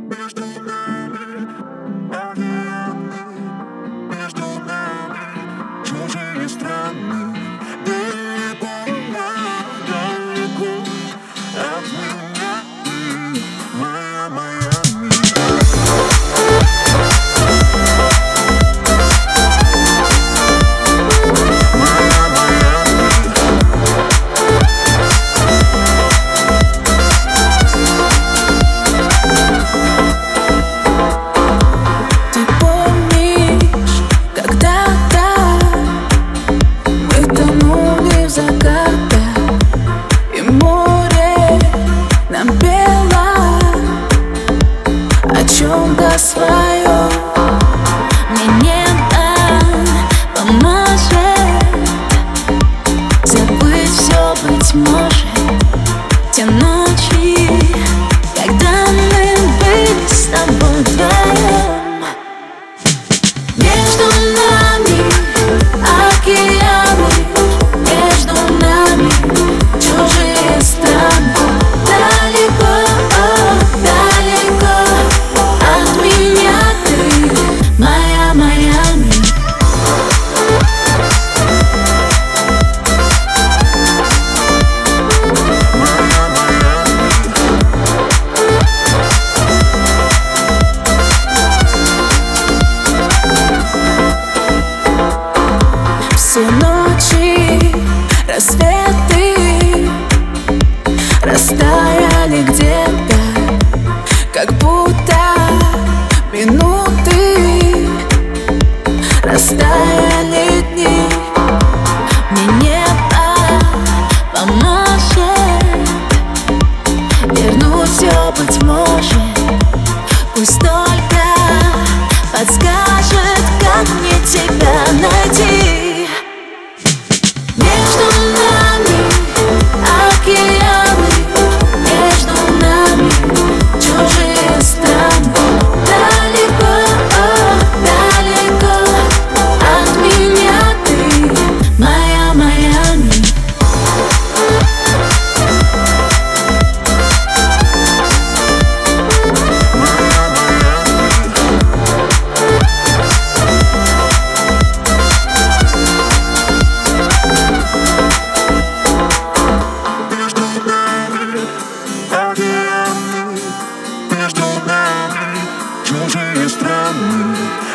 Между нами океаны, между нами чужие страны. Далеко от меня ты, моя Майами. О своем мне небо поможет забыть все, быть может, те ночи, когда мы были с тобой вдвоем. Между нами океаны, между нами чужие страны. Далеко, далеко от меня ты, моя Майами. Все ночи, рассветы растаяли где-то, как будто минуты, растаяли дни. Мне небо поможет вернуть все, быть может. Пусть только подскажет, как мне тебя найти. Между нами океаны, между нами чужие страны. Далеко, далеко от меня ты, моя Майами. Между нами чужие страны.